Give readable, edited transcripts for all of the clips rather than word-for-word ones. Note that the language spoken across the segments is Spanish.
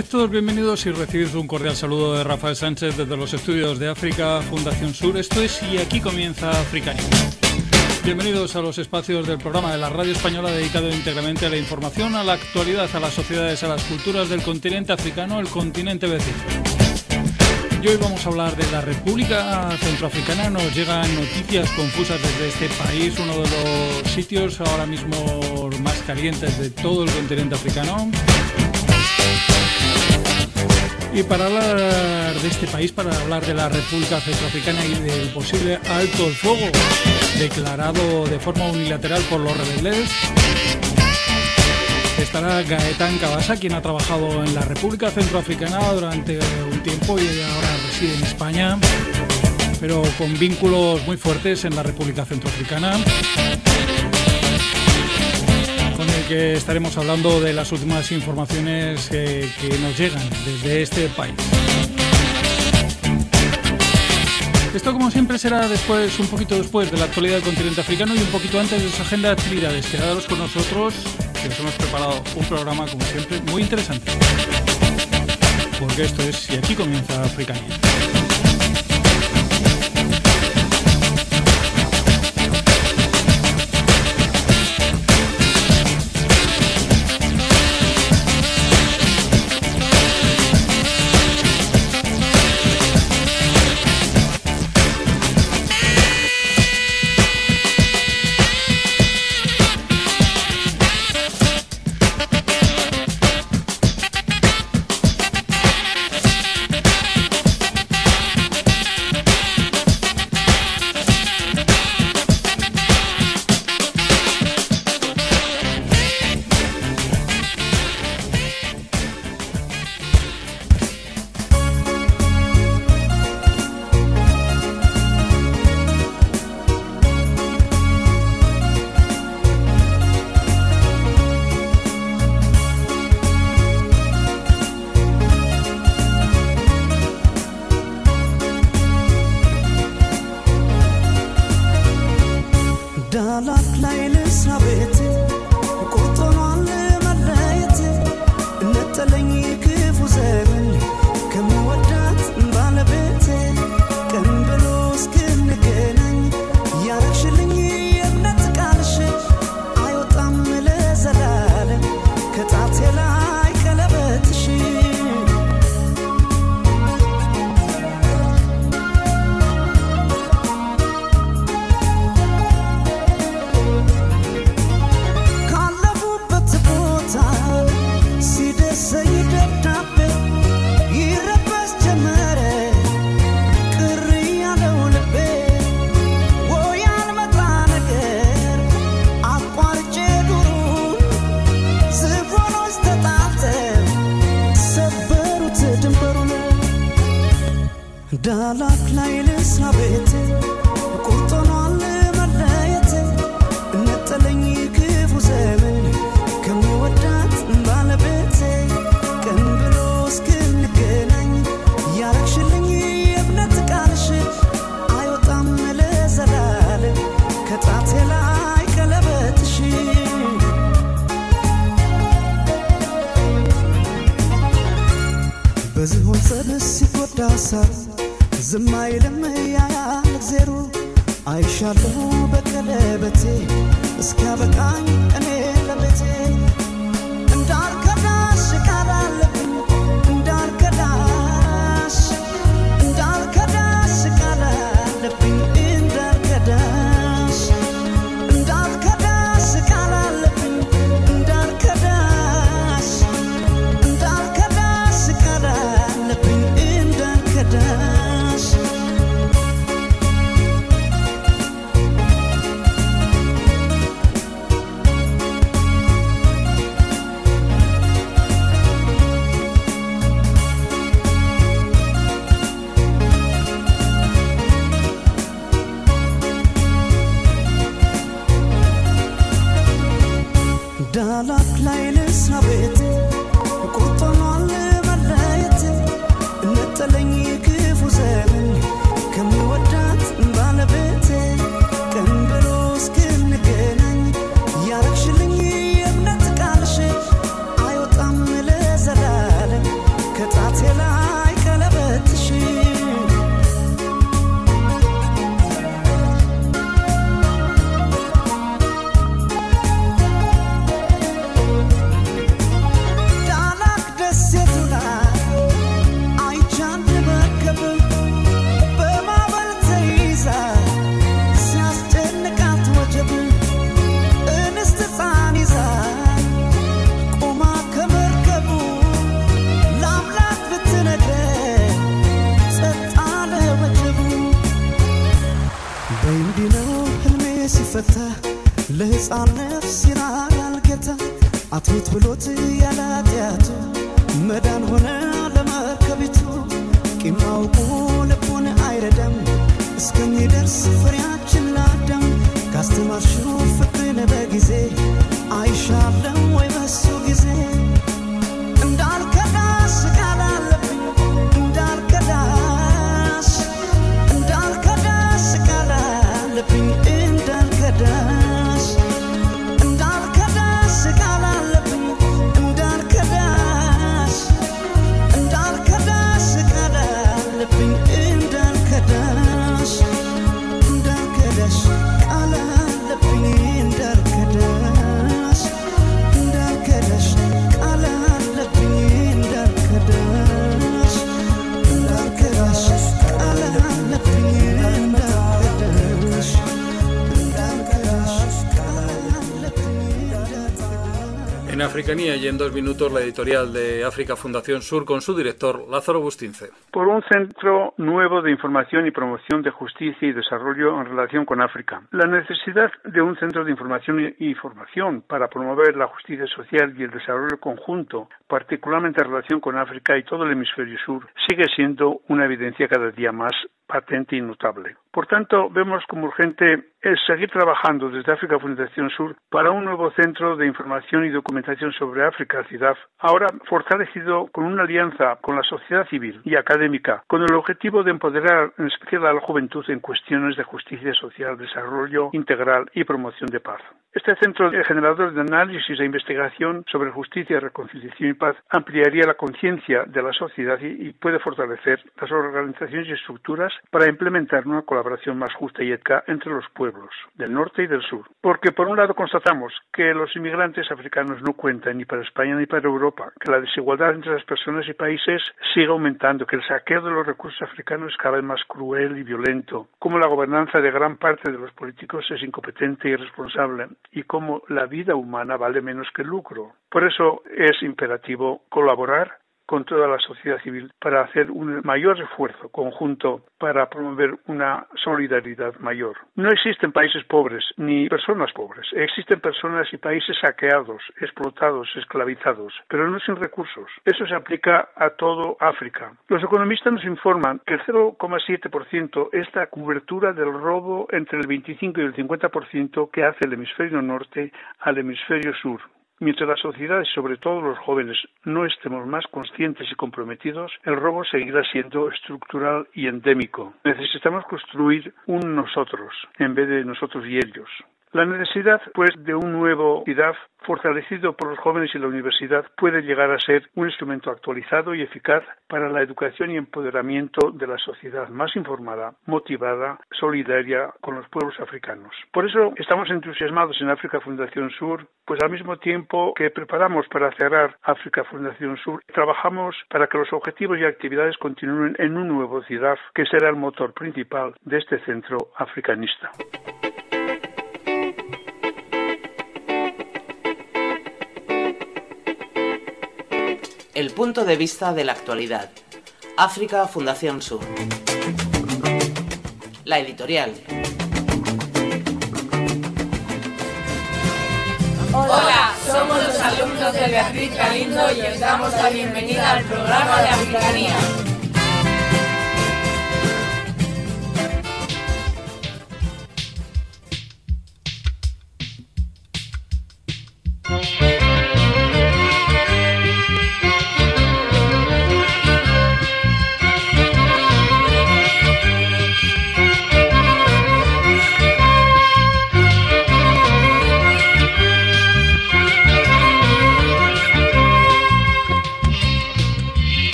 Sed todos bienvenidos y recibid un cordial saludo de Rafael Sánchez desde los estudios de África Fundación Sur. Esto es Y aquí comienza Africania. Bienvenidos a los espacios del programa de la radio española dedicado íntegramente a la información, a la actualidad, a las sociedades, a las culturas del continente africano, el continente vecino. Y hoy vamos a hablar de la República Centroafricana. Nos llegan noticias confusas desde este país, uno de los sitios ahora mismo más calientes de todo el continente africano. Y para hablar de este país, para hablar de la República Centroafricana y del posible alto el fuego declarado de forma unilateral por los rebeldes, estará Gaetán Cabasa, quien ha trabajado en la República Centroafricana durante un tiempo y ahora reside en España, pero con vínculos muy fuertes en la República Centroafricana, con el que estaremos hablando de las últimas informaciones que nos llegan desde este país. Esto, como siempre, será después, un poquito después de la actualidad del continente africano y un poquito antes de su agenda de actividades. Quedaros con nosotros, que os hemos preparado un programa, como siempre, muy interesante. Porque esto es Y aquí comienza Africania. ፈታ ለሕፃነት ሲራራል ጌታ አትሁት ብሎት ያላጢያቱ መዳን ሆነ ለመርከቢቱ ቂም አውቆ ልቡን አይረዳም እስከሚደርስ ፍሬያችን ላዳም ካስተማርሽው ፍቅርን በጊዜ አይሻለም ወይ በሱ ጊዜ እንዳልከዳስ ቃል አለብኝ እንዳልከዳስ ቃል አለብኝ እንዳልከዳስ ቃል አለብኝ እንዳልከዳስ ቃል አለብኝ እንዳልከዳስ ቃል አለብኝ እንዳልከዳስ ቃል አለብኝ እንዳልከዳስ ቃል አለብኝ En Africanía y en 2 minutos la editorial de África Fundación Sur con su director Lázaro Bustince. Por un centro nuevo de información y promoción de justicia y desarrollo en relación con África. La necesidad de un centro de información y formación para promover la justicia social y el desarrollo conjunto, particularmente en relación con África y todo el hemisferio sur, sigue siendo una evidencia cada día más patente y notable. Por tanto, vemos como urgente es seguir trabajando desde África Fundación Sur para un nuevo centro de información y documentación sobre África, CIDAF, ahora fortalecido con una alianza con la sociedad civil y académica, con el objetivo de empoderar en especial a la juventud en cuestiones de justicia social, desarrollo integral y promoción de paz. Este centro generador de análisis e investigación sobre justicia, reconciliación y paz ampliaría la conciencia de la sociedad y puede fortalecer las organizaciones y estructuras para implementar una colaboración más justa y ética entre los pueblos del norte y del sur. Porque por un lado constatamos que los inmigrantes africanos no cuentan ni para España ni para Europa, que la desigualdad entre las personas y países sigue aumentando, que el saqueo de los recursos africanos es cada vez más cruel y violento, como la gobernanza de gran parte de los políticos es incompetente y irresponsable, y cómo la vida humana vale menos que el lucro. Por eso es imperativo colaborar con toda la sociedad civil para hacer un mayor esfuerzo conjunto para promover una solidaridad mayor. No existen países pobres ni personas pobres, existen personas y países saqueados, explotados, esclavizados, pero no sin recursos. Eso se aplica a todo África. Los economistas nos informan que el 0,7% es la cobertura del robo entre el 25 y el 50% que hace el hemisferio norte al hemisferio sur. Mientras la sociedad y sobre todo los jóvenes no estemos más conscientes y comprometidos, el robo seguirá siendo estructural y endémico. Necesitamos construir un nosotros en vez de nosotros y ellos. La necesidad, pues, de un nuevo CIDAF fortalecido por los jóvenes y la universidad puede llegar a ser un instrumento actualizado y eficaz para la educación y empoderamiento de la sociedad más informada, motivada, solidaria con los pueblos africanos. Por eso estamos entusiasmados en África Fundación Sur, pues al mismo tiempo que preparamos para cerrar África Fundación Sur, trabajamos para que los objetivos y actividades continúen en un nuevo CIDAF que será el motor principal de este centro africanista. El punto de vista de la actualidad. África Fundación Sur. La editorial. Hola, somos los alumnos de Beatriz Galindo y os damos la bienvenida al programa de Africanía.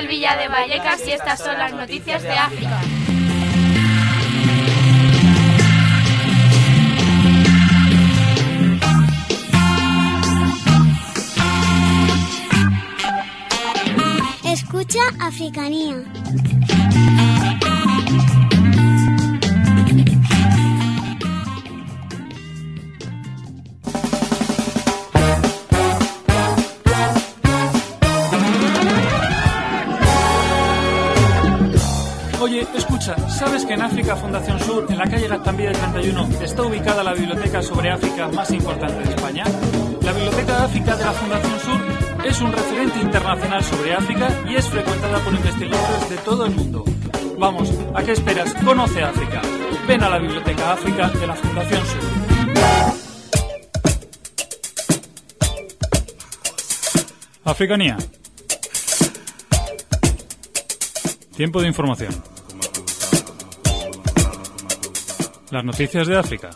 Villa de Vallecas y estas son las noticias de África. Escucha Africanía. Oye, escucha, ¿sabes que en África Fundación Sur, en la calle Gaztambide 31, está ubicada la biblioteca sobre África más importante de España? La Biblioteca de África de la Fundación Sur es un referente internacional sobre África y es frecuentada por investigadores de todo el mundo. Vamos, ¿a qué esperas? Conoce África. Ven a la Biblioteca África de la Fundación Sur. Africanía. Tiempo de información. Las noticias de África.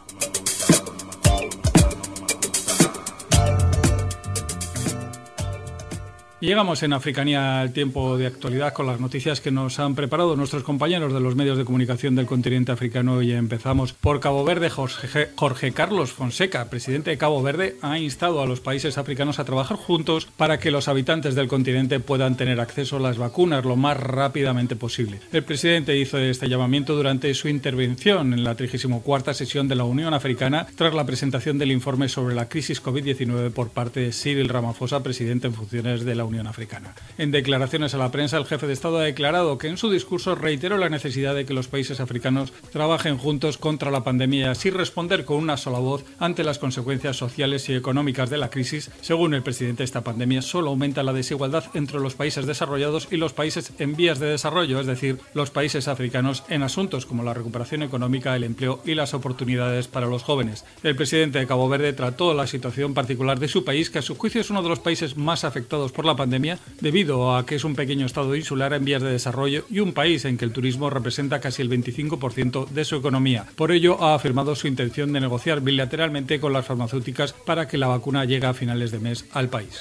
Y llegamos en Africanía al tiempo de actualidad con las noticias que nos han preparado nuestros compañeros de los medios de comunicación del continente africano y empezamos por Cabo Verde. Jorge Carlos Fonseca, presidente de Cabo Verde, ha instado a los países africanos a trabajar juntos para que los habitantes del continente puedan tener acceso a las vacunas lo más rápidamente posible. El presidente hizo este llamamiento durante su intervención en la 34ª sesión de la Unión Africana tras la presentación del informe sobre la crisis COVID-19 por parte de Cyril Ramaphosa, presidente en funciones de la Unión Africana. En declaraciones a la prensa, el jefe de Estado ha declarado que en su discurso reiteró la necesidad de que los países africanos trabajen juntos contra la pandemia y así responder con una sola voz ante las consecuencias sociales y económicas de la crisis. Según el presidente, esta pandemia solo aumenta la desigualdad entre los países desarrollados y los países en vías de desarrollo, es decir, los países africanos en asuntos como la recuperación económica, el empleo y las oportunidades para los jóvenes. El presidente de Cabo Verde trató la situación particular de su país, que a su juicio es uno de los países más afectados por la pandemia, debido a que es un pequeño estado insular en vías de desarrollo y un país en que el turismo representa casi el 25% de su economía. Por ello, ha afirmado su intención de negociar bilateralmente con las farmacéuticas para que la vacuna llegue a finales de mes al país.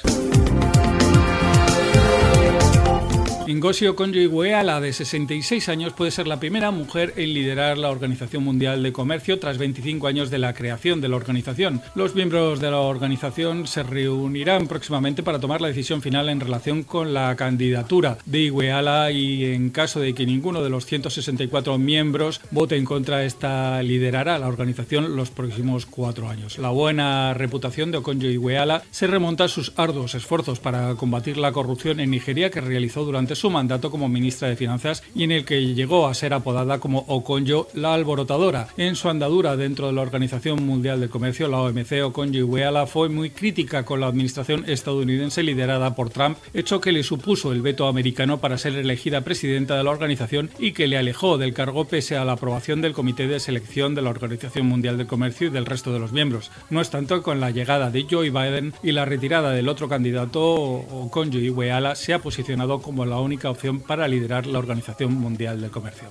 Ngozi Okonjo-Iweala, de 66 años, puede ser la primera mujer en liderar la Organización Mundial de Comercio tras 25 años de la creación de la organización. Los miembros de la organización se reunirán próximamente para tomar la decisión final en relación con la candidatura de Iweala y en caso de que ninguno de los 164 miembros vote en contra, esta liderará la organización los próximos 4 años. La buena reputación de Okonjo-Iweala se remonta a sus arduos esfuerzos para combatir la corrupción en Nigeria que realizó durante su mandato como ministra de Finanzas y en el que llegó a ser apodada como Okonjo la alborotadora. En su andadura dentro de la Organización Mundial del Comercio, la OMC, Okonjo-Iweala fue muy crítica con la administración estadounidense liderada por Trump, hecho que le supuso el veto americano para ser elegida presidenta de la organización y que le alejó del cargo pese a la aprobación del Comité de Selección de la Organización Mundial del Comercio y del resto de los miembros. No obstante, con la llegada de Joe Biden y la retirada del otro candidato, Okonjo-Iweala se ha posicionado como la única opción para liderar la Organización Mundial del Comercio.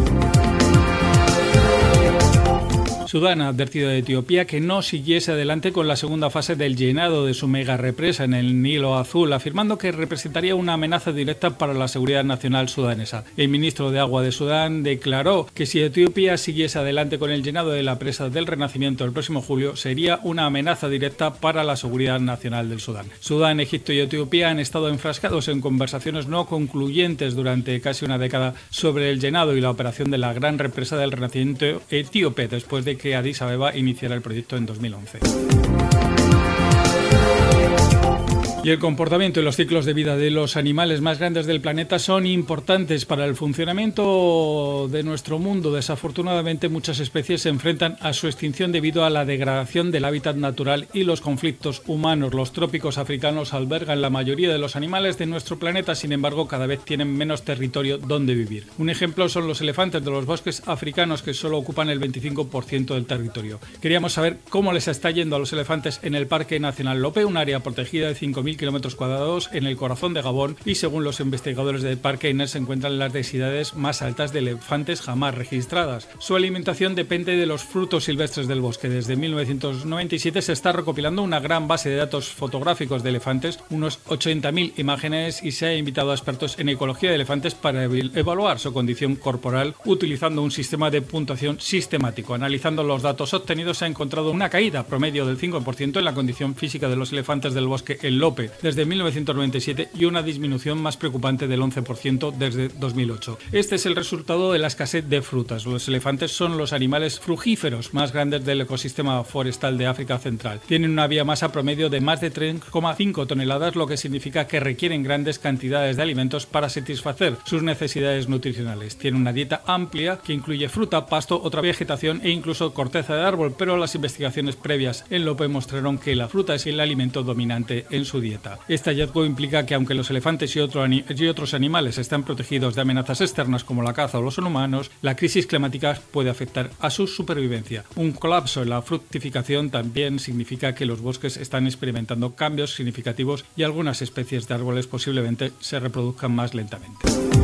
Sudán ha advertido a Etiopía que no siguiese adelante con la segunda fase del llenado de su mega represa en el Nilo Azul, afirmando que representaría una amenaza directa para la seguridad nacional sudanesa. El ministro de Agua de Sudán declaró que si Etiopía siguiese adelante con el llenado de la presa del Renacimiento el próximo julio, sería una amenaza directa para la seguridad nacional del Sudán. Sudán, Egipto y Etiopía han estado enfrascados en conversaciones no concluyentes durante casi una década sobre el llenado y la operación de la gran represa del Renacimiento etíope, después de que Addis Abeba iniciara el proyecto en 2011. Y el comportamiento y los ciclos de vida de los animales más grandes del planeta son importantes para el funcionamiento de nuestro mundo. Desafortunadamente, muchas especies se enfrentan a su extinción debido a la degradación del hábitat natural y los conflictos humanos. Los trópicos africanos albergan la mayoría de los animales de nuestro planeta, sin embargo, cada vez tienen menos territorio donde vivir. Un ejemplo son los elefantes de los bosques africanos, que solo ocupan el 25% del territorio. Queríamos saber cómo les está yendo a los elefantes en el Parque Nacional Lope, un área protegida de 5.000 100.000 kilómetros cuadrados en el corazón de Gabón y, según los investigadores del Parque Hainer, se encuentran las densidades más altas de elefantes jamás registradas. Su alimentación depende de los frutos silvestres del bosque. Desde 1997 se está recopilando una gran base de datos fotográficos de elefantes, unos 80.000 imágenes, y se ha invitado a expertos en ecología de elefantes para evaluar su condición corporal utilizando un sistema de puntuación sistemático. Analizando los datos obtenidos, se ha encontrado una caída promedio del 5% en la condición física de los elefantes del bosque en Lope desde 1997 y una disminución más preocupante del 11% desde 2008. Este es el resultado de la escasez de frutas. Los elefantes son los animales frugíferos más grandes del ecosistema forestal de África Central. Tienen una biomasa promedio de más de 3,5 toneladas, lo que significa que requieren grandes cantidades de alimentos para satisfacer sus necesidades nutricionales. Tienen una dieta amplia que incluye fruta, pasto, otra vegetación e incluso corteza de árbol, pero las investigaciones previas en Lope mostraron que la fruta es el alimento dominante en su dieta. Este hallazgo implica que, aunque los elefantes y otros animales están protegidos de amenazas externas como la caza o los humanos, la crisis climática puede afectar a su supervivencia. Un colapso en la fructificación también significa que los bosques están experimentando cambios significativos y algunas especies de árboles posiblemente se reproduzcan más lentamente.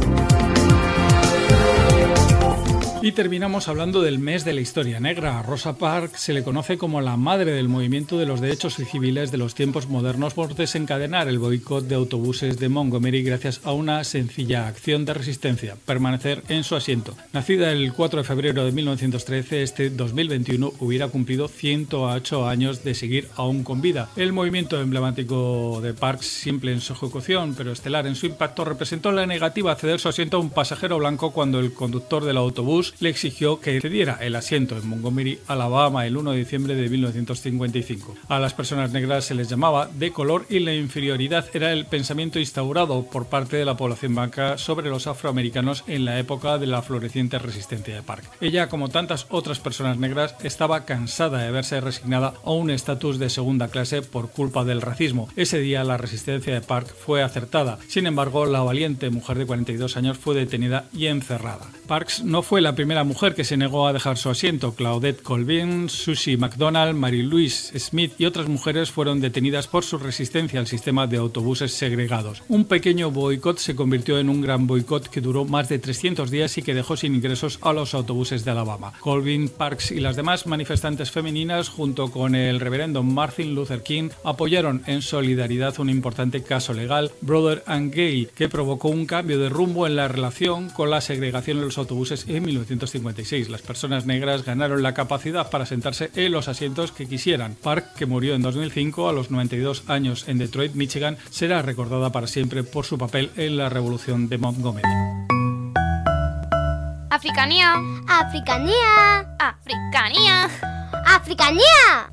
Y terminamos hablando del mes de la historia negra. A Rosa Parks se le conoce como la madre del movimiento de los derechos civiles de los tiempos modernos por desencadenar el boicot de autobuses de Montgomery gracias a una sencilla acción de resistencia: permanecer en su asiento. Nacida el 4 de febrero de 1913, este 2021 hubiera cumplido 108 años de seguir aún con vida. El movimiento emblemático de Parks, simple en su ejecución pero estelar en su impacto, representó la negativa a ceder su asiento a un pasajero blanco cuando el conductor del autobús le exigió que cediera el asiento en Montgomery, Alabama, el 1 de diciembre de 1955. A las personas negras se les llamaba de color y la inferioridad era el pensamiento instaurado por parte de la población blanca sobre los afroamericanos en la época de la floreciente resistencia de Park. Ella, como tantas otras personas negras, estaba cansada de verse resignada a un estatus de segunda clase por culpa del racismo. Ese día la resistencia de Park fue acertada. Sin embargo, la valiente mujer de 42 años fue detenida y encerrada. Parks no fue la primera mujer que se negó a dejar su asiento. Claudette Colvin, Susie McDonald, Mary Louise Smith y otras mujeres fueron detenidas por su resistencia al sistema de autobuses segregados. Un pequeño boicot se convirtió en un gran boicot que duró más de 300 días y que dejó sin ingresos a los autobuses de Alabama. Colvin, Parks y las demás manifestantes femeninas, junto con el reverendo Martin Luther King, apoyaron en solidaridad un importante caso legal, Brother and Gay, que provocó un cambio de rumbo en la relación con la segregación en los autobuses en 1956. Las personas negras ganaron la capacidad para sentarse en los asientos que quisieran. Park, que murió en 2005 a los 92 años en Detroit, Michigan, será recordada para siempre por su papel en la revolución de Montgomery. Africanía. Africanía. Africanía. Africanía.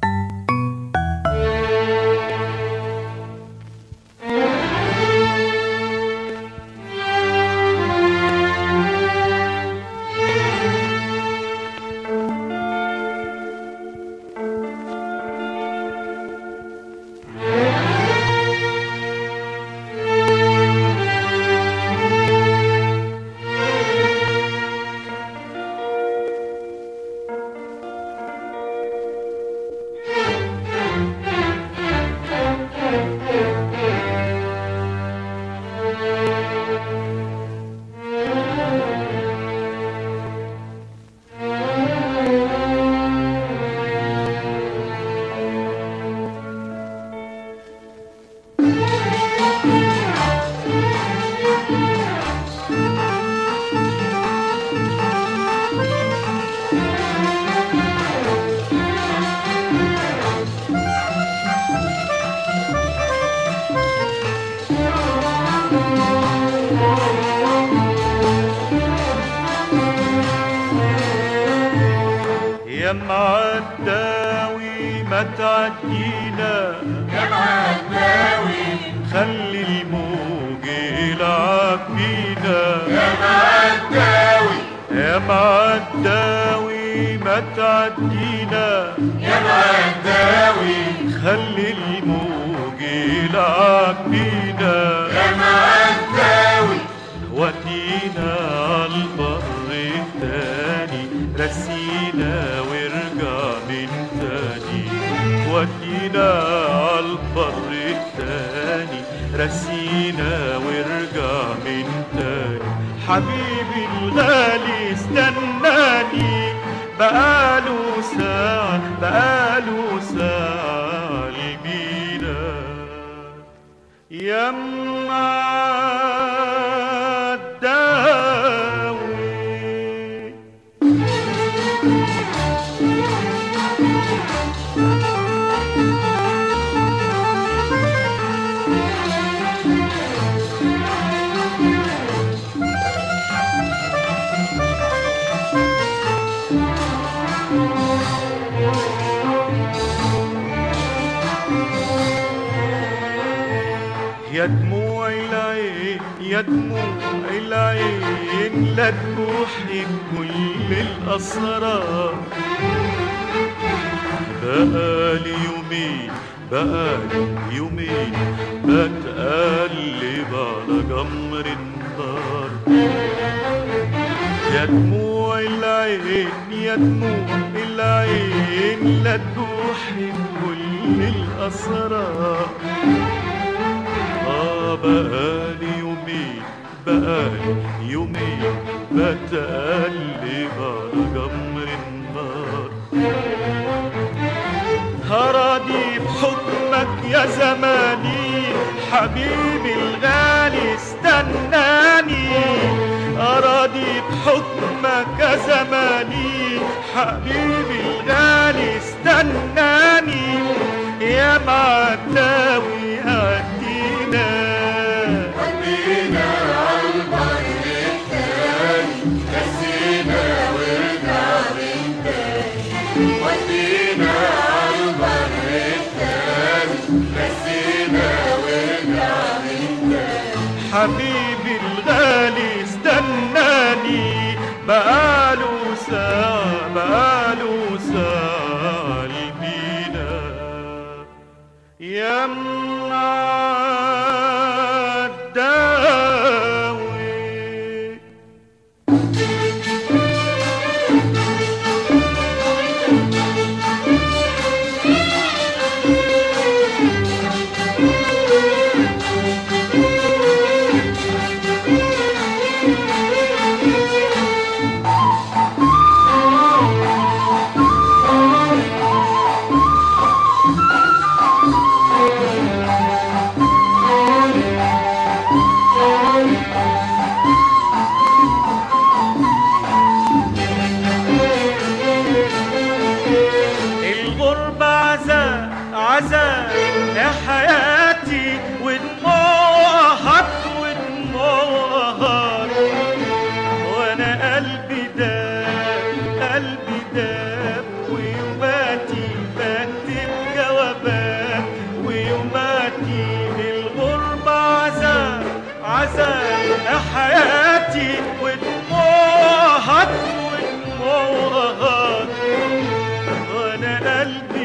يا معداوي ما تعدينا يا معداوي خلي الموج يلعب بينا يا معداوي يا معداوي ما تعدينا يا معداوي خلي الموج يلعب بينا يا معداوي ودينا عالبر التاني رسينا وارجع من تاني ودينا عالبر التاني تاني رسينا وارجع من تاني حبيبي الغالي استناني بقاله ساعة قلبينا يما الداوي يا دموع العين يا دموع العين لا تبوحي كل الأسرار بقالي يومين بتقلب على جمر النار يا دموع العين يا دموع العين لا تبوحي كل الأسرار بقالي يومين بتقلب على جمر النار هراضي بحكمك يا زماني حبيبي الغالي استناني أراضي بحكمك يا زماني حبيبي الغالي استناني يا معتاوي ودينا عالبر التاني رسينا وارجع من تاني ودينا عالبر التاني رسينا وارجع من تاني حبيبي الغالي استناني بقاله ساعة قلبينا يا الداوي عذاب يا حياتي ودموعها ودموعها وانا قلبي داب ويوماتي بكتب جوابات ويوماتي الغربة عذاب يا حياتي ودموعها وانا قلبي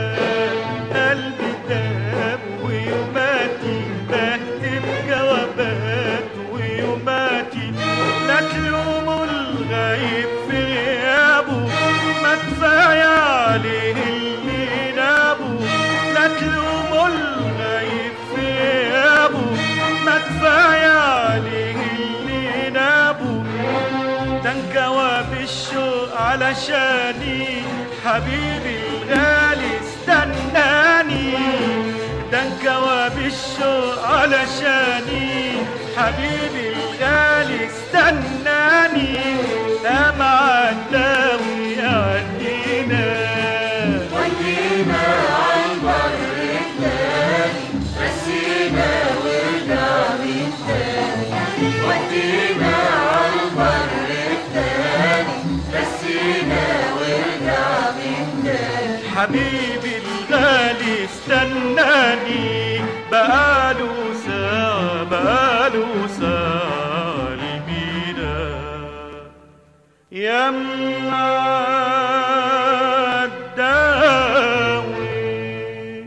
داب ويوماتي بكتب جوابات ويوماتي لا تلوموا الغايب في غيابه ما كفاية عليه اللي نابه لا تلوموا الغايب في غيابه ما كفاية عليه اللي نابه ده انكوى بالشوق علشاني حبيبي الغالي استناني ده انكوى بالشوق علشاني حبيبي الغالي استناني ده معداوي ودينا عالبر التاني رسينا وارجع من تاني ودينا عالبر التاني رسينا وارجع من تاني حبيبي الغالي استناني بقاله ساعة قلبينا يا الداوي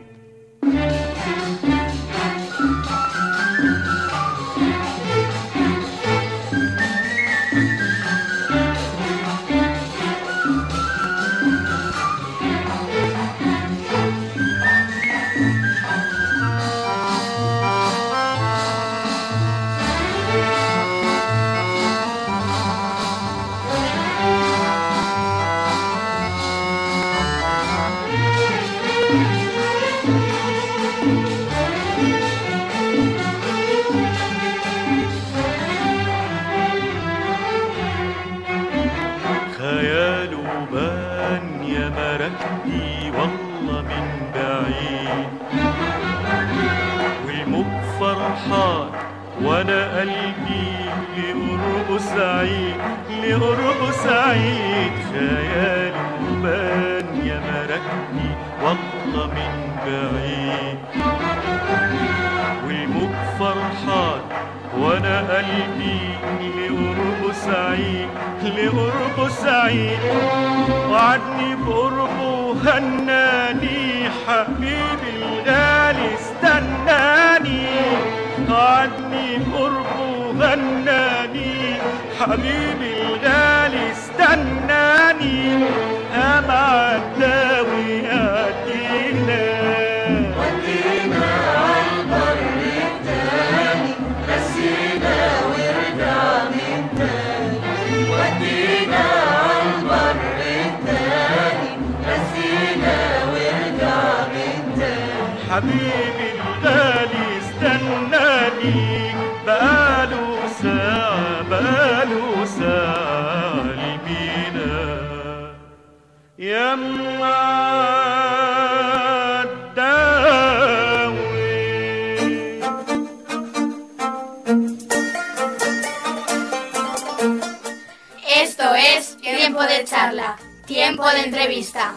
مركبي والله من بعيد والموج فرحان وانا قلبي لقربه سعيد لقربه سعيد خيالي وبان يا مركبي والله من بعيد والموج فرحان وانا قلبي لقربه سعيد لقربه سعيد وعدني بقربه هناني حبيبي الغالي استناني وعدني بقربه هناني حبيبي الغالي استناني أمع الداوي أدينا ودينا عالبر التاني نسينا ورجع من تاني ودينا عالبر التاني نسينا ورجع من تاني حبيبي الغالي استناني بقاله ساعة لبينا يا Esto es Tiempo de Charla, Tiempo de Entrevista.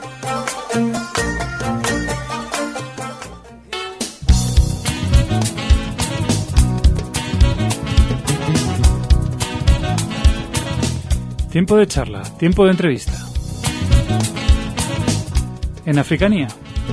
Tiempo de charla, tiempo de entrevista. En Africanía.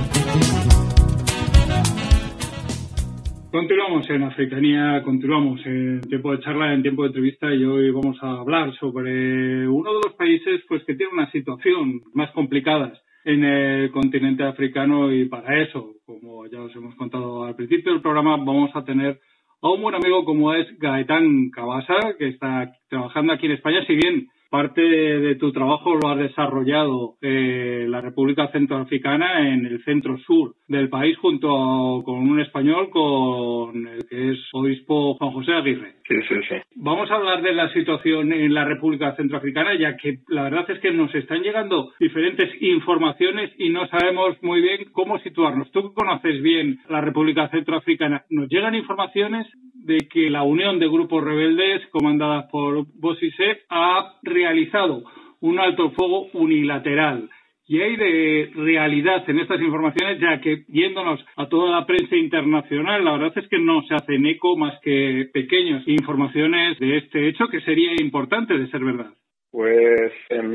Continuamos en Africanía, continuamos en tiempo de charla, en tiempo de entrevista, y hoy vamos a hablar sobre uno de los países pues que tiene una situación más complicada en el continente africano, y para eso, como ya os hemos contado al principio del programa, vamos a tener a un buen amigo como es Gaetán Cabasa, que está trabajando aquí en España. Si bien parte de tu trabajo lo has desarrollado en la República Centroafricana, en el centro sur del país, junto con un español, con el que es obispo Juan José Aguirre. Sí. Vamos a hablar de la situación en la República Centroafricana, ya que la verdad es que nos están llegando diferentes informaciones y no sabemos muy bien cómo situarnos. Tú conoces bien la República Centroafricana. Nos llegan informaciones de que la Unión de Grupos Rebeldes, comandada por Bozizé, ha realizado un alto el fuego unilateral. Y hay de realidad en estas informaciones, ya que yéndonos a toda la prensa internacional, la verdad es que no se hacen eco más que pequeñas informaciones de este hecho, que sería importante de ser verdad. Pues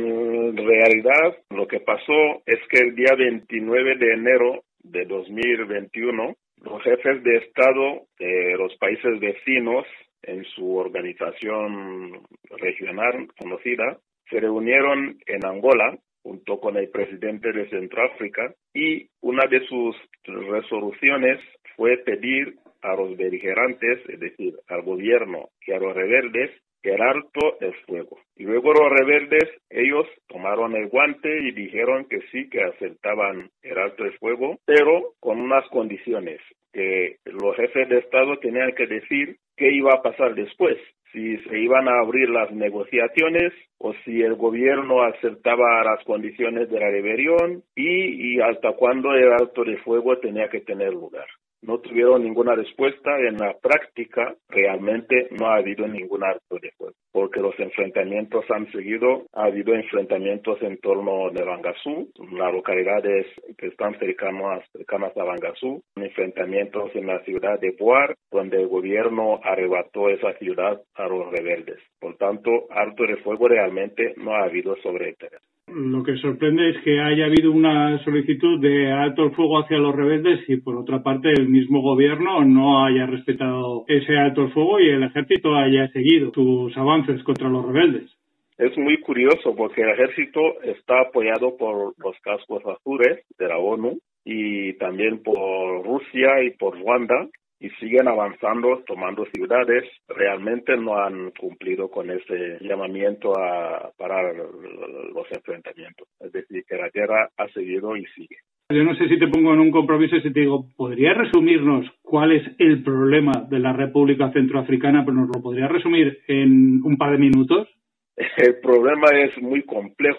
en realidad lo que pasó es que el día 29 de enero de 2021, los jefes de Estado de los países vecinos en su organización regional conocida se reunieron en Angola junto con el presidente de Centroáfrica, y una de sus resoluciones fue pedir a los beligerantes, es decir, al gobierno y a los rebeldes, el alto el fuego. Y luego los rebeldes, ellos tomaron el guante y dijeron que sí, que aceptaban el alto el fuego, pero con unas condiciones, que los jefes de Estado tenían que decir qué iba a pasar después, si se iban a abrir las negociaciones o si el gobierno aceptaba las condiciones de la rebelión y hasta cuándo el alto de fuego tenía que tener lugar. No tuvieron ninguna respuesta. En la práctica, realmente no ha habido ningún alto de fuego, porque los enfrentamientos han seguido. Ha habido enfrentamientos en torno de Bangassou, las localidades que están cercanas a Bangassou, enfrentamientos en la ciudad de Boar, donde el gobierno arrebató esa ciudad a los rebeldes. Por tanto, alto de fuego realmente no ha habido sobre el terreno. Lo que sorprende es que haya habido una solicitud de alto el fuego hacia los rebeldes y, por otra parte, el mismo gobierno no haya respetado ese alto el fuego y el ejército haya seguido sus avances contra los rebeldes. Es muy curioso porque el ejército está apoyado por los cascos azules de la ONU y también por Rusia y por Ruanda, y siguen avanzando, tomando ciudades. Realmente no han cumplido con ese llamamiento a parar los enfrentamientos. Es decir, que la guerra ha seguido y sigue. Yo no sé si te pongo en un compromiso si te digo, ¿podrías resumirnos cuál es el problema de la República Centroafricana? Pero nos lo podrías resumir en un par de minutos. El problema es muy complejo.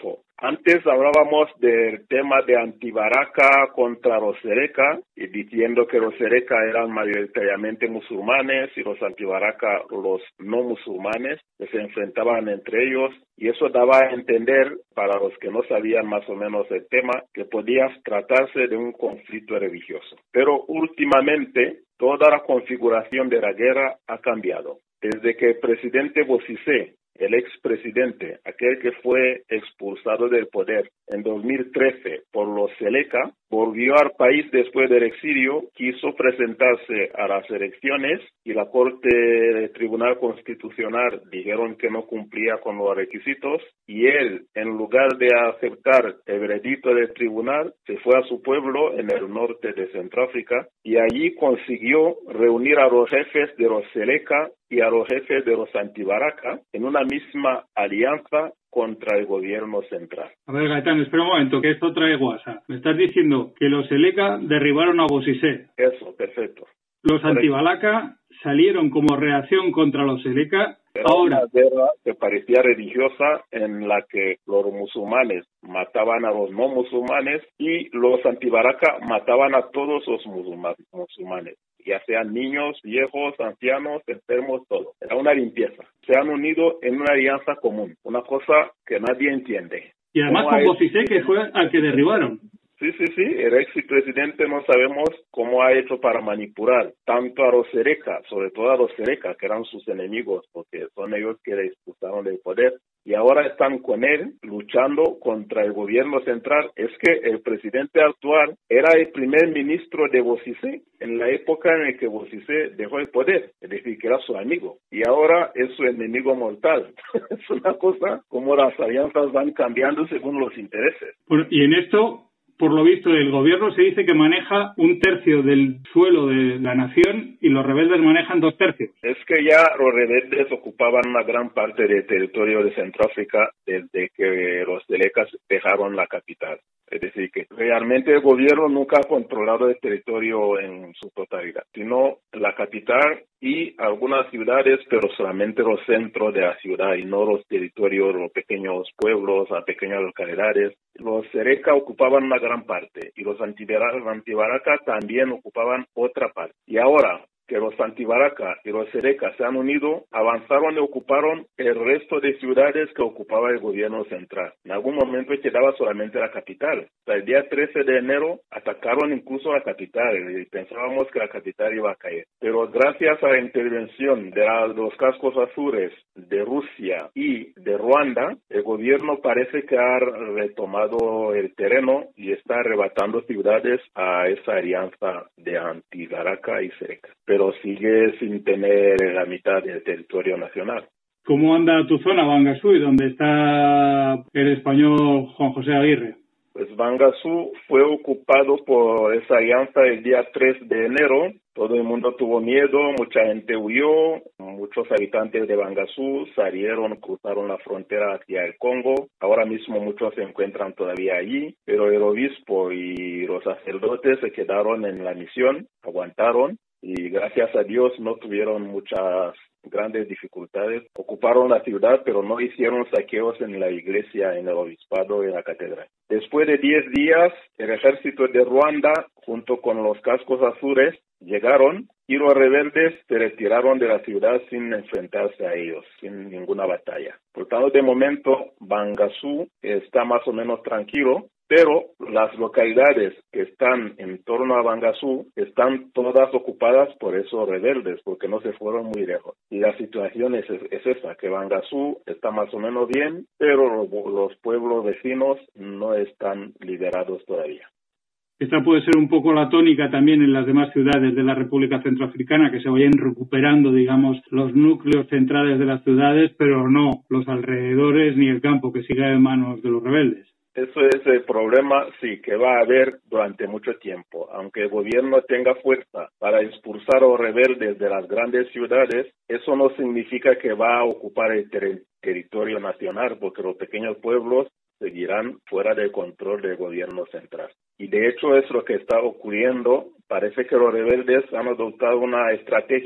Antes hablábamos del tema de Antibaraka contra los Seleka, y diciendo que los Seleka eran mayoritariamente musulmanes y los Antibaraka los no musulmanes, que se enfrentaban entre ellos, y eso daba a entender, para los que no sabían más o menos el tema, que podía tratarse de un conflicto religioso. Pero últimamente, toda la configuración de la guerra ha cambiado. Desde que el presidente Bozizé, el expresidente, aquel que fue expulsado del poder en 2013 por los Seleka, volvió al país después del exilio, quiso presentarse a las elecciones y la Corte del Tribunal Constitucional dijeron que no cumplía con los requisitos y él, en lugar de aceptar el veredicto del tribunal, se fue a su pueblo en el norte de Centroáfrica y allí consiguió reunir a los jefes de los Seleka y a los jefes de los Antibaraka en una misma alianza contra el gobierno central. A ver, Gaetano, espera un momento, que esto trae guasa. Me estás diciendo que los Seleka derribaron a Bozizé. Eso, perfecto. Los Antibaraka salieron como reacción contra los Seleka. Era Ahora, una guerra que parecía religiosa en la que los musulmanes mataban a los no musulmanes y los Antibaraka mataban a todos los musulmanes, ya sean niños, viejos, ancianos, enfermos, todo. Era una limpieza. Se han unido en una alianza común, una cosa que nadie entiende. Y además con Bozizé, que fue al que derribaron. Sí, el expresidente no sabemos cómo ha hecho para manipular tanto a los Seleka, sobre todo a los Seleka, que eran sus enemigos, porque son ellos que le expulsaron del poder, y ahora están con él luchando contra el gobierno central. Es que el presidente actual era el primer ministro de Bozizé en la época en la que Bozizé dejó el poder, es decir, que era su amigo, y ahora es su enemigo mortal. Es una cosa como las alianzas van cambiando según los intereses. Y en esto, por lo visto, el gobierno se dice que maneja 1/3 del suelo de la nación y los rebeldes manejan 2/3. Es que ya los rebeldes ocupaban una gran parte del territorio de Centroáfrica desde que los Selekas dejaron la capital. Es decir, que realmente el gobierno nunca ha controlado el territorio en su totalidad, sino la capital y algunas ciudades, pero solamente los centros de la ciudad y no los territorios, los pequeños pueblos, las pequeñas localidades. Los Seleka ocupaban una gran parte y los Antibaraka también ocupaban otra parte. Y ahora que los Antibaraka y los Seleka se han unido, avanzaron y ocuparon el resto de ciudades que ocupaba el gobierno central. En algún momento quedaba solamente la capital. Hasta el día 13 de enero atacaron incluso la capital y pensábamos que la capital iba a caer. Pero gracias a la intervención de los cascos azules de Rusia y de Ruanda, el gobierno parece que ha retomado el terreno y está arrebatando ciudades a esa alianza de Antibaraka y Seleka, pero sigue sin tener la mitad del territorio nacional. ¿Cómo anda tu zona, Bangasú, y donde está el español Juan José Aguirre? Pues Bangasú fue ocupado por esa alianza el día 3 de enero. Todo el mundo tuvo miedo, mucha gente huyó, muchos habitantes de Bangasú salieron, cruzaron la frontera hacia el Congo. Ahora mismo muchos se encuentran todavía allí, pero el obispo y los sacerdotes se quedaron en la misión, aguantaron y gracias a Dios no tuvieron muchas grandes dificultades. Ocuparon la ciudad, pero no hicieron saqueos en la iglesia, en el obispado y en la catedral. Después de 10 días, el ejército de Ruanda, junto con los cascos azules, llegaron y los rebeldes se retiraron de la ciudad sin enfrentarse a ellos, sin ninguna batalla. Por tanto, de momento, Bangasú está más o menos tranquilo, pero las localidades que están en torno a Bangasú están todas ocupadas por esos rebeldes, porque no se fueron muy lejos. Y la situación es esa, que Bangasú está más o menos bien, pero los pueblos vecinos no están liberados todavía. Esta puede ser un poco la tónica también en las demás ciudades de la República Centroafricana, que se vayan recuperando, digamos, los núcleos centrales de las ciudades, pero no los alrededores ni el campo, que siga en manos de los rebeldes. Eso es el problema, sí, que va a haber durante mucho tiempo. Aunque el gobierno tenga fuerza para expulsar a los rebeldes de las grandes ciudades, eso no significa que va a ocupar el territorio nacional, porque los pequeños pueblos seguirán fuera del control del gobierno central. Y de hecho es lo que está ocurriendo. Parece que los rebeldes han adoptado una estrategia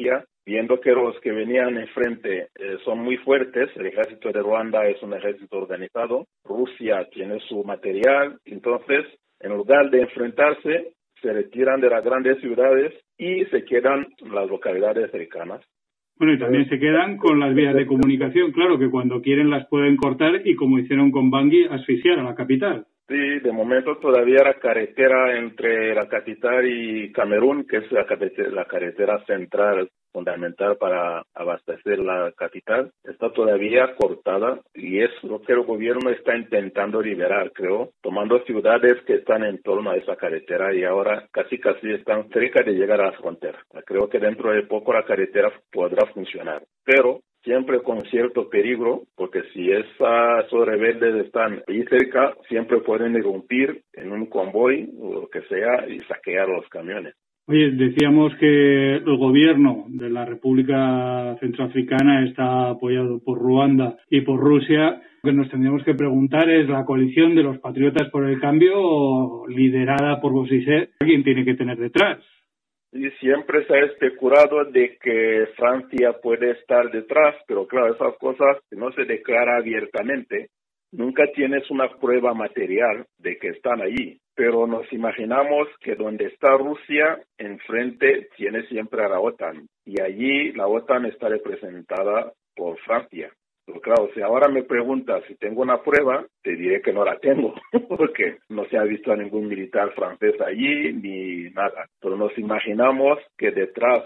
viendo que los que venían enfrente son muy fuertes. El ejército de Ruanda es un ejército organizado, Rusia tiene su material, entonces en lugar de enfrentarse se retiran de las grandes ciudades y se quedan las localidades cercanas. Bueno, y también se quedan con las vías de comunicación, claro, que cuando quieren las pueden cortar y, como hicieron con Bangui, asfixiar a la capital. Sí, de momento todavía la carretera entre la capital y Camerún, que es la carretera central fundamental para abastecer la capital, está todavía cortada y es lo que el gobierno está intentando liberar, creo, tomando ciudades que están en torno a esa carretera y ahora casi están cerca de llegar a la frontera. Creo que dentro de poco la carretera podrá funcionar, pero siempre con cierto peligro, porque si esos rebeldes están ahí cerca, siempre pueden irrumpir en un convoy o lo que sea y saquear los camiones. Oye, decíamos que el gobierno de la República Centroafricana está apoyado por Ruanda y por Rusia. Lo que nos tendríamos que preguntar es, ¿la coalición de los Patriotas por el Cambio, liderada por Bozizé, quién tiene que tener detrás? Y siempre se ha especulado de que Francia puede estar detrás, pero claro, esas cosas no se declara abiertamente. Nunca tienes una prueba material de que están allí, pero nos imaginamos que donde está Rusia, enfrente tiene siempre a la OTAN, y allí la OTAN está representada por Francia. Pero claro, si ahora me preguntas si tengo una prueba, te diré que no la tengo, porque no se ha visto a ningún militar francés allí ni nada. Pero nos imaginamos que detrás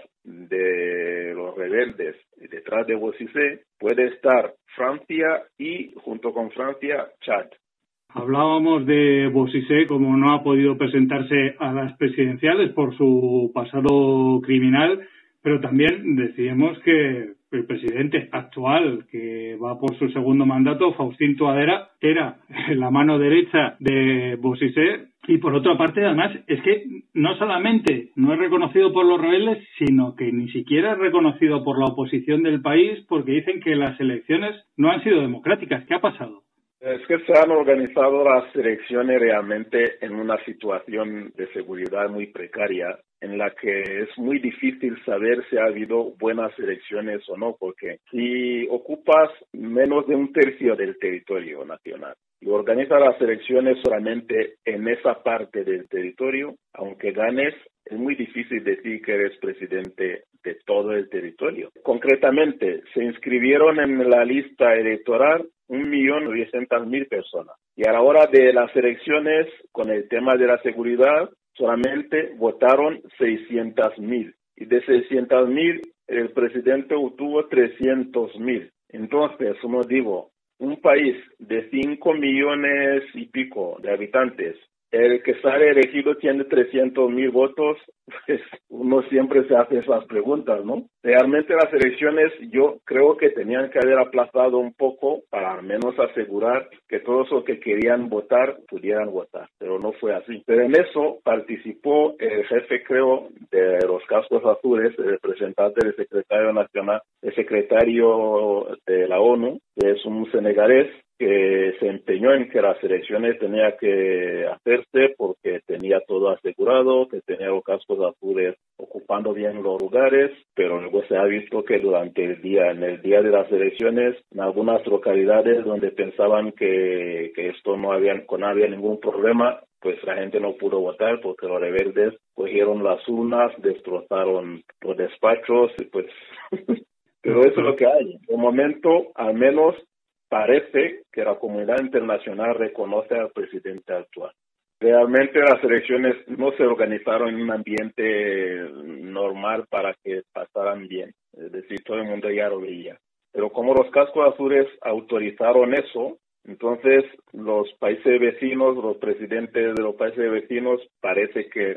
de los rebeldes y detrás de Bozizé puede estar Francia y, junto con Francia, Chad. Hablábamos de Bozizé, como no ha podido presentarse a las presidenciales por su pasado criminal, pero también decíamos que el presidente actual, que va por su segundo mandato, Faustin Touadéra, era la mano derecha de Bozizé. Y por otra parte, además, es que no solamente no es reconocido por los rebeldes, sino que ni siquiera es reconocido por la oposición del país, porque dicen que las elecciones no han sido democráticas. ¿Qué ha pasado? Es que se han organizado las elecciones realmente en una situación de seguridad muy precaria, en la que es muy difícil saber si ha habido buenas elecciones o no, porque si ocupas menos de un tercio del territorio nacional y organizas las elecciones solamente en esa parte del territorio, aunque ganes, es muy difícil decir que eres presidente de todo el territorio. Concretamente, se inscribieron en la lista electoral 1.900.000 personas. Y a la hora de las elecciones, con el tema de la seguridad, solamente votaron 600.000. Y de 600.000, el presidente obtuvo 300.000. Entonces, como digo, un país de 5 millones y pico de habitantes, el que sale elegido tiene 300.000 votos, pues uno siempre se hace esas preguntas, ¿no? Realmente las elecciones yo creo que tenían que haber aplazado un poco para al menos asegurar que todos los que querían votar pudieran votar, pero no fue así. Pero en eso participó el jefe, creo, de los Cascos Azules, el representante del secretario nacional, el secretario de la ONU, que es un senegalés, que se empeñó en que las elecciones tenía que hacerse porque tenía todo asegurado, que tenía los Cascos Azules ocupando bien los lugares, pero luego se ha visto que durante en el día de las elecciones, en algunas localidades donde pensaban que esto no había ningún problema, pues la gente no pudo votar porque los rebeldes cogieron las urnas, destrozaron los despachos, y pues pero eso es lo que hay. De momento, al menos, parece que la comunidad internacional reconoce al presidente actual. Realmente las elecciones no se organizaron en un ambiente normal para que pasaran bien. Es decir, todo el mundo ya lo veía. Pero como los Cascos Azules autorizaron eso, entonces los países vecinos, los presidentes de los países vecinos parece que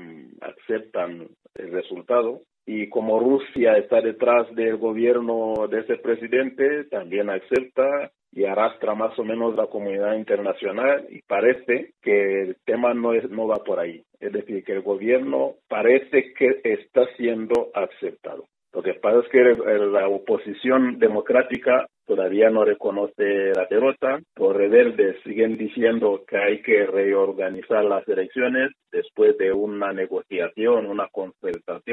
aceptan el resultado. Y como Rusia está detrás del gobierno de ese presidente, también acepta y arrastra más o menos la comunidad internacional, y parece que el tema no va por ahí. Es decir, que el gobierno parece que está siendo aceptado. Lo que pasa es que la oposición democrática todavía no reconoce la derrota. Los rebeldes siguen diciendo que hay que reorganizar las elecciones después de una negociación, una concertación.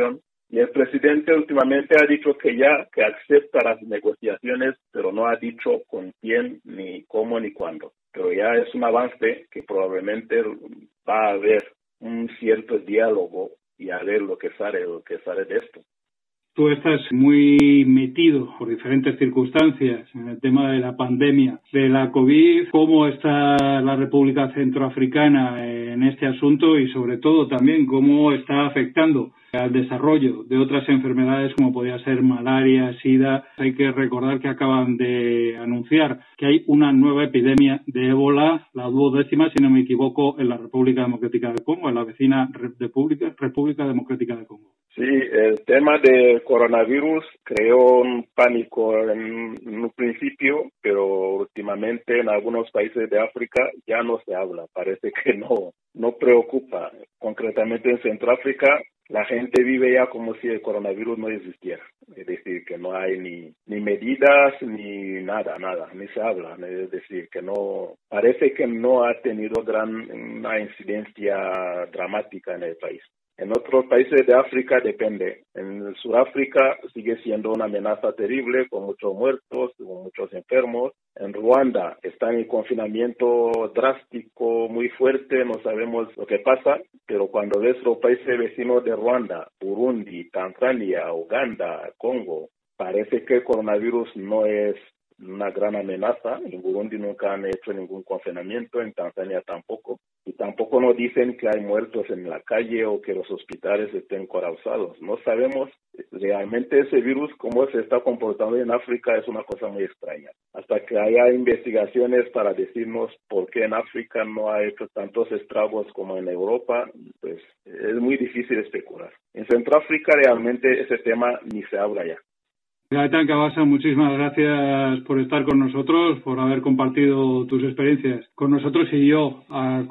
Y el presidente últimamente ha dicho que acepta las negociaciones, pero no ha dicho con quién, ni cómo, ni cuándo. Pero ya es un avance que probablemente va a haber un cierto diálogo y a ver lo que sale de esto. Tú estás muy metido por diferentes circunstancias en el tema de la pandemia de la COVID. ¿Cómo está la República Centroafricana en este asunto y sobre todo también cómo está afectando al desarrollo de otras enfermedades como podría ser malaria, SIDA? Hay que recordar que acaban de anunciar que hay una nueva epidemia de ébola, la 12ª, si no me equivoco, en la República Democrática del Congo, en la vecina República Democrática del Congo. Sí, el tema del coronavirus creó un pánico en un principio, pero últimamente en algunos países de África ya no se habla, parece que no preocupa. Concretamente en Centroáfrica, la gente vive ya como si el coronavirus no existiera. Es decir, que no hay ni medidas ni nada, ni se habla. Es decir, que parece que no ha tenido una incidencia dramática en el país. En otros países de África depende. En Sudáfrica sigue siendo una amenaza terrible, con muchos muertos, con muchos enfermos. En Ruanda está en confinamiento drástico, muy fuerte, no sabemos lo que pasa, pero cuando ves los países vecinos de Ruanda, Burundi, Tanzania, Uganda, Congo, parece que el coronavirus no es una gran amenaza. En Burundi nunca han hecho ningún confinamiento, en Tanzania tampoco. Y tampoco nos dicen que hay muertos en la calle o que los hospitales estén colapsados. No sabemos realmente ese virus, cómo se está comportando en África, es una cosa muy extraña. Hasta que haya investigaciones para decirnos por qué en África no ha hecho tantos estragos como en Europa, pues es muy difícil especular. En Centroáfrica realmente ese tema ni se habla ya. Gaetán Cabasa, muchísimas gracias por estar con nosotros, por haber compartido tus experiencias con nosotros, y yo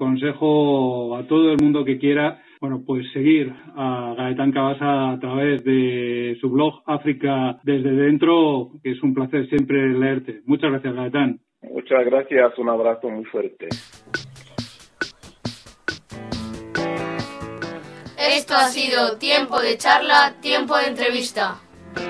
aconsejo a todo el mundo que quiera, pues seguir a Gaetán Cabasa a través de su blog África desde dentro, que es un placer siempre leerte. Muchas gracias, Gaetán. Muchas gracias, un abrazo muy fuerte. Esto ha sido Tiempo de Charla, Tiempo de Entrevista.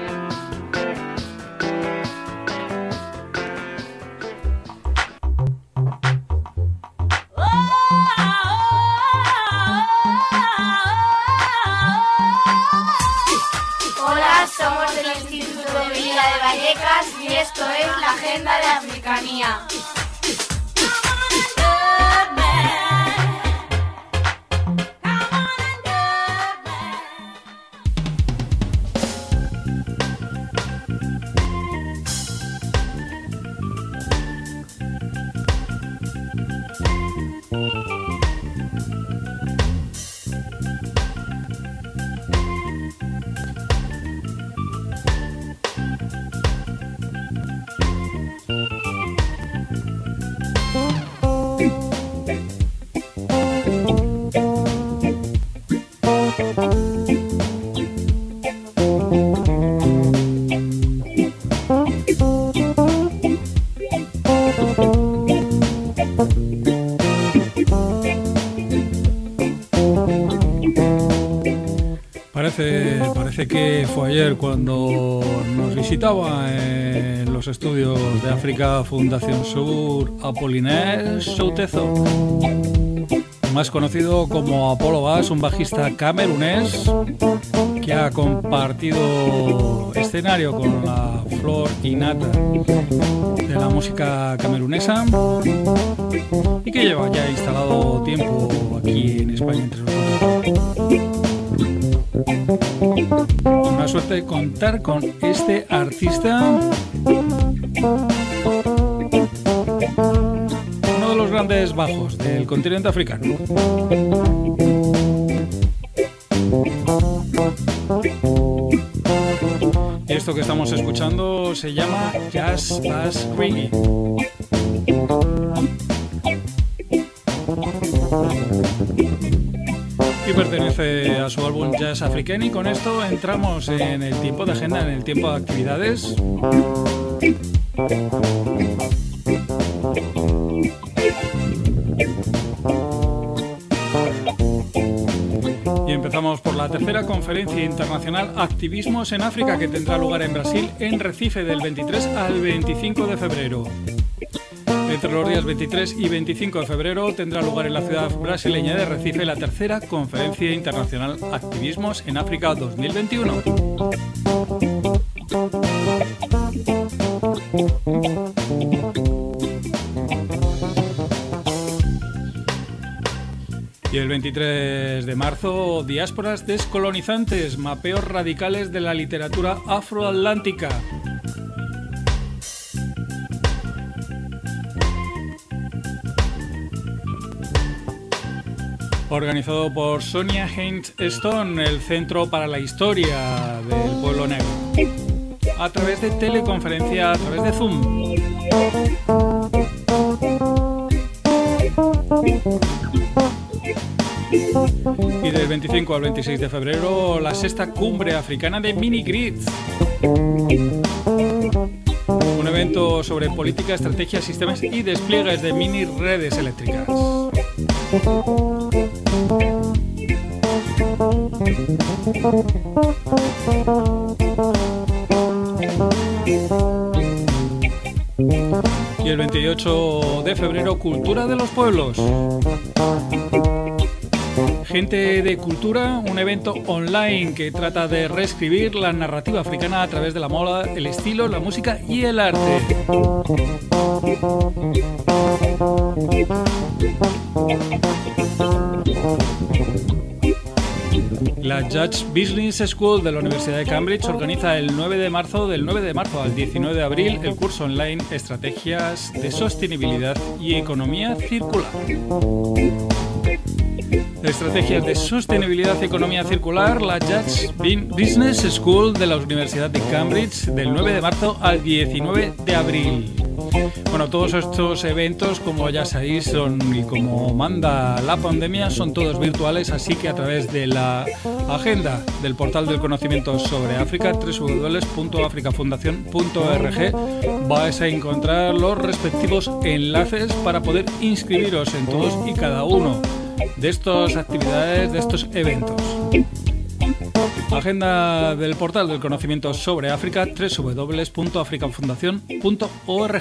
Somos del Instituto de Villa de Vallecas y esto es la Agenda de Africanía. Parece que fue ayer cuando nos visitaba en los estudios de África Fundación Sur Apollinaire Soutezo, más conocido como Apollo Bass, un bajista camerunés que ha compartido escenario con la flor y nata de la música camerunesa y que lleva ya instalado tiempo aquí en España entre nosotros. Una suerte contar con este artista, uno de los grandes bajos del continente africano. Y esto que estamos escuchando se llama Jazz Bass Reggae. Y pertenece a su álbum Jazz African, y con esto entramos en el tiempo de agenda, en el tiempo de actividades. Y empezamos por la tercera conferencia internacional Activismos en África, que tendrá lugar en Brasil, en Recife, del 23 al 25 de febrero. Entre los días 23 y 25 de febrero tendrá lugar en la ciudad brasileña de Recife la tercera conferencia internacional Activismos en África 2021. Y el 23 de marzo, Diásporas descolonizantes, mapeos radicales de la literatura afroatlántica. Organizado por Sonia Haynes Stone, el Centro para la Historia del Pueblo Negro, a través de teleconferencia, a través de Zoom. Y del 25 al 26 de febrero, la sexta cumbre africana de Mini-Grids. Un evento sobre política, estrategia, sistemas y despliegues de mini redes eléctricas. Y el 28 de febrero, Cultura de los Pueblos. Gente de Cultura, un evento online que trata de reescribir la narrativa africana a través de la moda, el estilo, la música y el arte. La Judge Business School de la Universidad de Cambridge organiza el 9 de marzo, del 9 de marzo al 19 de abril, el curso online Estrategias de Sostenibilidad y Economía Circular. Estrategias de Sostenibilidad y Economía Circular, la Judge Business School de la Universidad de Cambridge, del 9 de marzo al 19 de abril. Bueno, todos estos eventos, como ya sabéis, son, y como manda la pandemia, son todos virtuales, así que a través de la agenda del portal del conocimiento sobre África, www.africafundacion.org, vais a encontrar los respectivos enlaces para poder inscribiros en todos y cada uno de estas actividades, de estos eventos. Agenda del portal del conocimiento sobre África, www.africafundacion.org.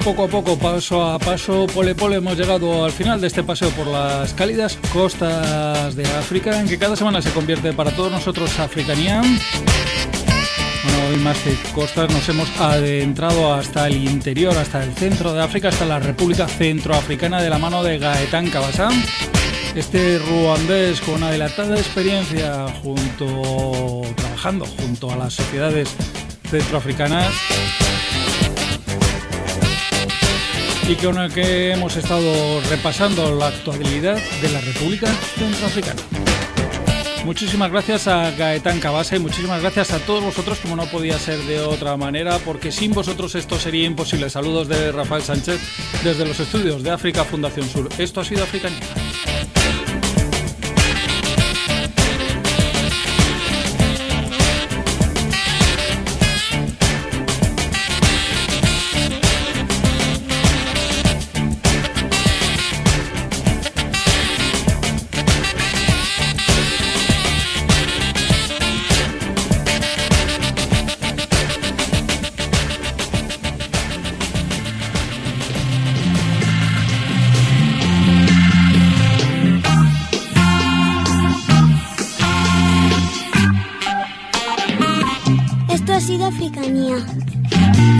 poco a poco, paso a paso, pole hemos llegado al final de este paseo por las cálidas costas de África, en que cada semana se convierte para todos nosotros Africanía. Bueno, hoy más que costas nos hemos adentrado hasta el interior, hasta el centro de África, hasta la República Centroafricana, de la mano de Gaetan Kabasa, este ruandés con una dilatada experiencia trabajando junto a las sociedades centroafricanas, y con el que hemos estado repasando la actualidad de la República Centroafricana. Muchísimas gracias a Gaetan Kabasa y muchísimas gracias a todos vosotros, como no podía ser de otra manera, porque sin vosotros esto sería imposible. Saludos de Rafael Sánchez desde los estudios de África Fundación Sur. Esto ha sido Africanía. Esto ha sido Africanía.